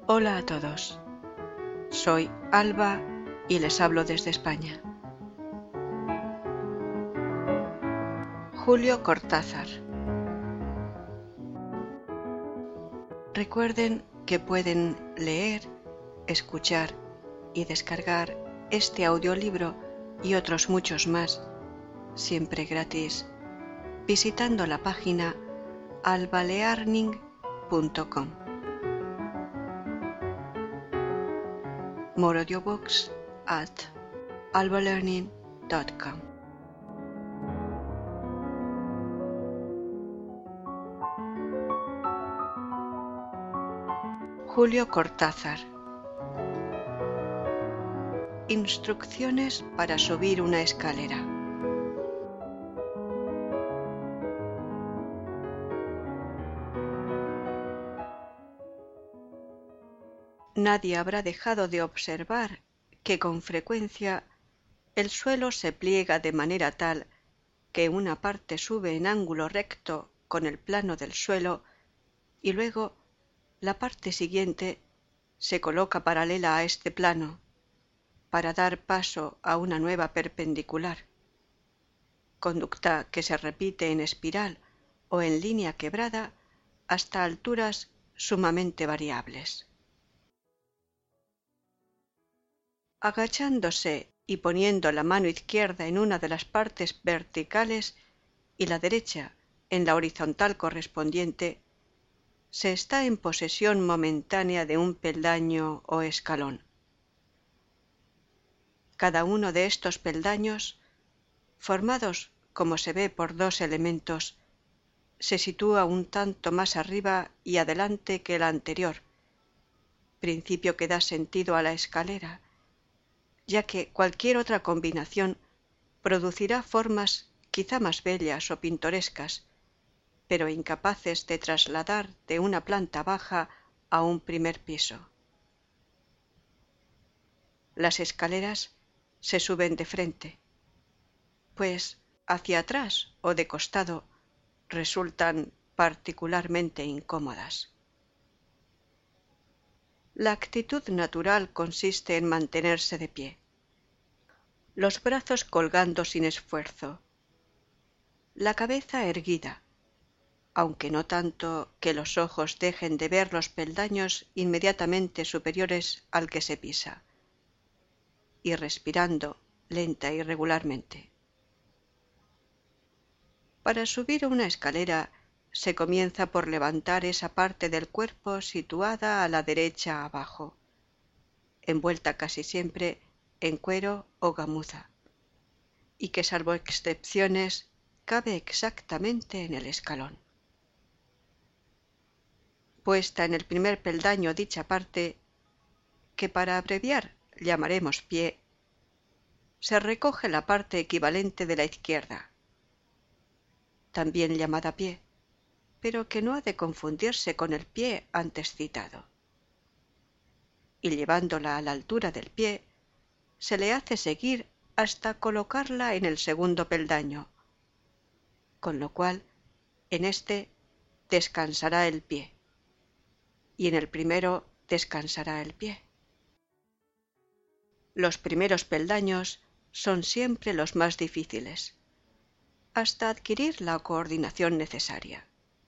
Hola a todos, soy Alba y les hablo desde España. Julio Cortázar. Recuerden que pueden leer, escuchar y descargar este audiolibro y otros muchos más, siempre gratis, visitando la página albalearning.com. More audiobooks at albalearning.com. Julio Cortázar. Instrucciones para subir una escalera. Nadie habrá dejado de observar que con frecuencia el suelo se pliega de manera tal que una parte sube en ángulo recto con el plano del suelo y luego la parte siguiente se coloca paralela a este plano para dar paso a una nueva perpendicular, conducta que se repite en espiral o en línea quebrada hasta alturas sumamente variables. Agachándose y poniendo la mano izquierda en una de las partes verticales y la derecha en la horizontal correspondiente, se está en posesión momentánea de un peldaño o escalón. Cada uno de estos peldaños, formados como se ve por dos elementos, se sitúa un tanto más arriba y adelante que el anterior, principio que da sentido a la escalera, ya que cualquier otra combinación producirá formas quizá más bellas o pintorescas, pero incapaces de trasladar de una planta baja a un primer piso. Las escaleras se suben de frente, pues hacia atrás o de costado resultan particularmente incómodas. La actitud natural consiste en mantenerse de pie, los brazos colgando sin esfuerzo, la cabeza erguida, aunque no tanto que los ojos dejen de ver los peldaños inmediatamente superiores al que se pisa, y respirando lenta y regularmente. Para subir una escalera se comienza por levantar esa parte del cuerpo situada a la derecha abajo, envuelta casi siempre en cuero o gamuza, y que salvo excepciones cabe exactamente en el escalón. Puesta en el primer peldaño dicha parte, que para abreviar llamaremos pie, se recoge la parte equivalente de la izquierda, también llamada pie, pero que no ha de confundirse con el pie antes citado. Y llevándola a la altura del pie, se le hace seguir hasta colocarla en el segundo peldaño, con lo cual en este descansará el pie, y en el primero descansará el pie. Los primeros peldaños son siempre los más difíciles, hasta adquirir la coordinación necesaria.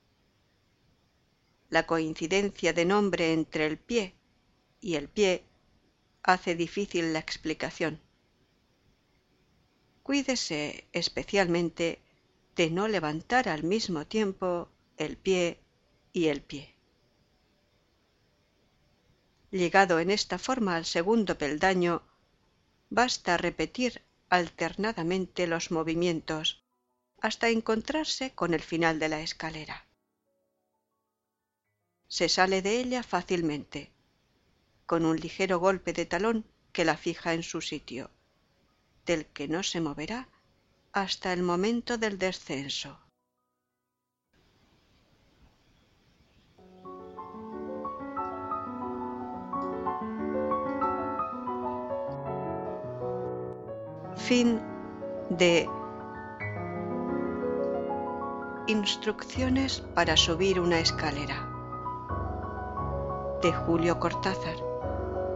La coincidencia de nombre entre el pie y el pie hace difícil la explicación. Cuídese especialmente de no levantar al mismo tiempo el pie y el pie. Llegado en esta forma al segundo peldaño, basta repetir alternadamente los movimientos hasta encontrarse con el final de la escalera. Se sale de ella fácilmente, con un ligero golpe de talón que la fija en su sitio, del que no se moverá hasta el momento del descenso. Fin de Instrucciones para subir una escalera, de Julio Cortázar.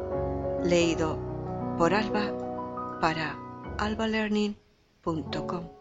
Leído por Alba para albalearning.com.